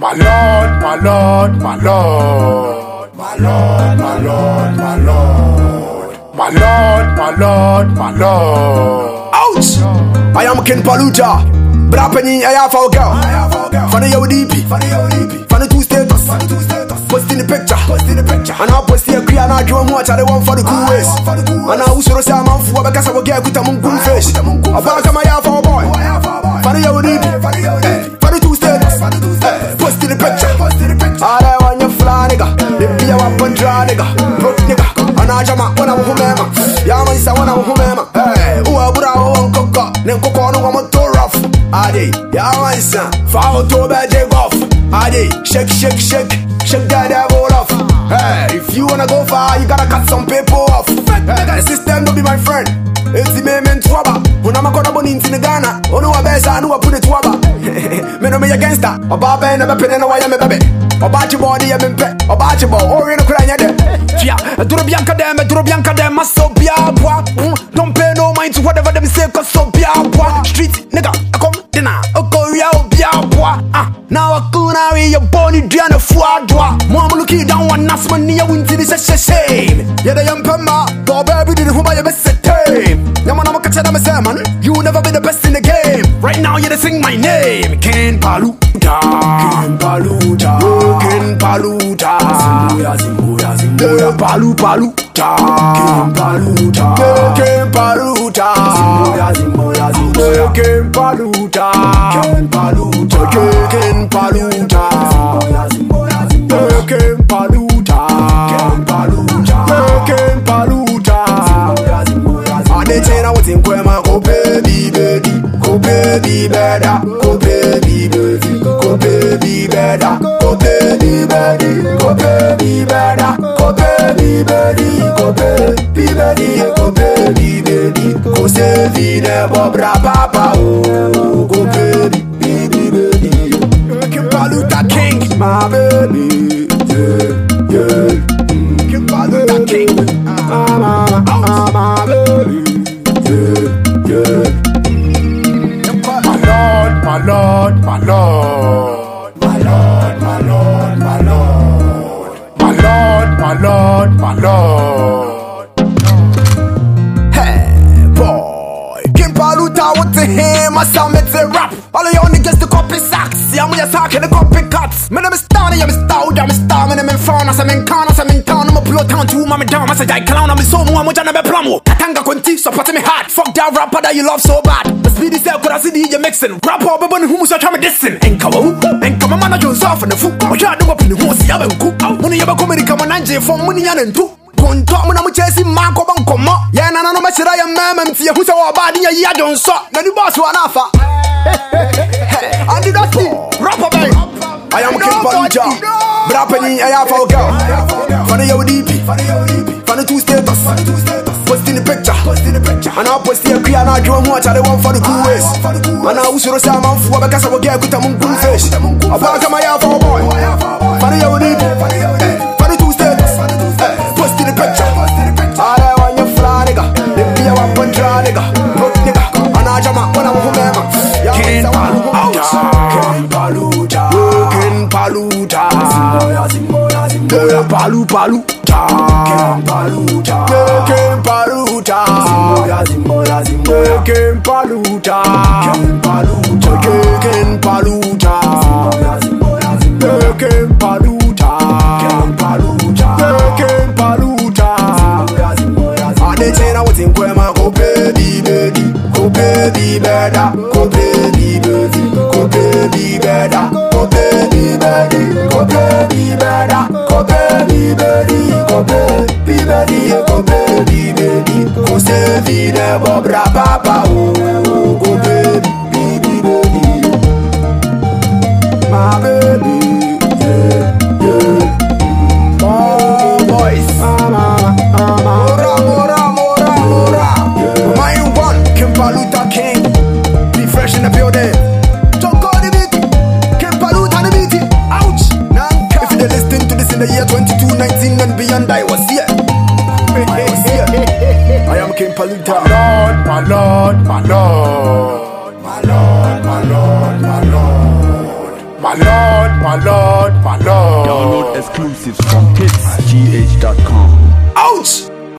My Lord, my Lord, my Lord, my Lord, my Lord, my Lord, my Lord, my Lord, my Lord. Ouch! I am King Paluta. Brapeni, I have our girl. Funny your DP. Funny two status. Post in the picture. And I'll post here, and I'll do much. I want for the cool ways. And I also say I'm for because I will get with a moon fish. About my half our boy. Funny your DP. Funny two status. Post in the picture. I want your fly nigga. They be a weapon dry nigga. Broke nigga. And I jam up when I'm home. Yama is when I'm home. Hey, who are Bravo? Then coco no one too rough. Adi, Yama is foul to bad jig off. Adi, shake that devil off. Hey, if you wanna go far, you gotta cut some people off. The system don't be my friend. It's the main trouble. When I'm a corner in Ghana, oh no, I best I know I put it trouble. Me no me against that. A barber and a pen and why I'm a baby. About your body, I'm in pet. About your ball, or in a crying at it. Yeah, a Durobianca dem, so be a boy. Don't pay no mind to whatever them say, cause so be a boy. Street nigga, I come dinner, a Korea, be a boy. Now I couldn't read your body, down a foie doigt. Mom looking down one last money, I wouldn't see this a shame. Yeah, the young Pema, Bob Baby did who buy your best team. Yaman, I'm a catcher, I'm a salmon. You will never be the best in the game. Right now, you sing my name. Ken Paluta. Ken Paluta. Ken Paluta. Palu Paluta. Ken Paluta. Ken Paluta. Ken Paluta. Ken Paluta. Ken Paluta. Ken Paluta. Ken Paluta. Ken Paluta. They say I was in Kwema, go baby, go baby, better, go baby, go baby, better, go baby, go baby, better, go baby, go baby, go baby, go save the Bobra Papa, oh, go baby, King Paluta King, my baby, yeah, King Paluta King, my baby. My Lord, my Lord, my Lord, my Lord, my Lord, my Lord, my Lord, my Lord. Hey, boy, King Paluta, what the hell? I sound it's a rap. All of y'all niggas the copy sacks. Yeah, I'm just talking the copy cuts. Man, I'm a star, I'm a star, I'm a star. Man, I'm in front, I'm in corner, I'm in town. I'm a blow town to mommy down. I say, I clown, I'm so more, I'm a plamo. Katanga Conti, support me hard. Fuck that rapper that you love so bad. The speedy self, could I see DJ mixing? Rapper, but who was trying to dissing? And come on, man, I just off in the foot. I can't do up in the horse, you haven't cooked. When you ever come in, come on, and for money and two. Talk when I'm chasing Marco Bancoma. Yeah, no, no, much I am, ma'am, see who's our body. Yeah, don't stop. Now the boss one alpha. I did not see rapper, baby. I am King Paluta. Brapeni, I have our girl. Funny your DP. Funny two status. Post in the picture. And I'll post here, and I'll do much. I want for the cool ways. And I also say I'm for because I will get with a moon fish. About my half our boy. Funny your DP. Funny two status. Post in the picture. I want your fly nigga. They be a weapon dry nigga. Broke nigga. And I jam up when I'm home. Ken Paluta. Ken Paluta. Ken Paluta. Palu Paluta. Ken Paluta. Ken Paluta. Ken Paluta. Ken Paluta. Ken Paluta. Ken Paluta. Ken Paluta. Ken Paluta. They say I was in Kwema, go baby, go baby, better, go baby, go baby, better, go baby, go baby, better, go baby, go baby, go baby, go save the Bobra Papa, oh, go baby, my baby, yeah, oh, boys, Paluta King, be fresh in the building. Joko the beat, King Paluta the beat. Ouch! If you listen to this in the year 2219 and beyond, I was here. I am King Paluta. My Lord, my Lord, my Lord, my Lord, my Lord, my Lord. my lord, my lord, my lord. Download exclusives from hitsgh.com. Ouch!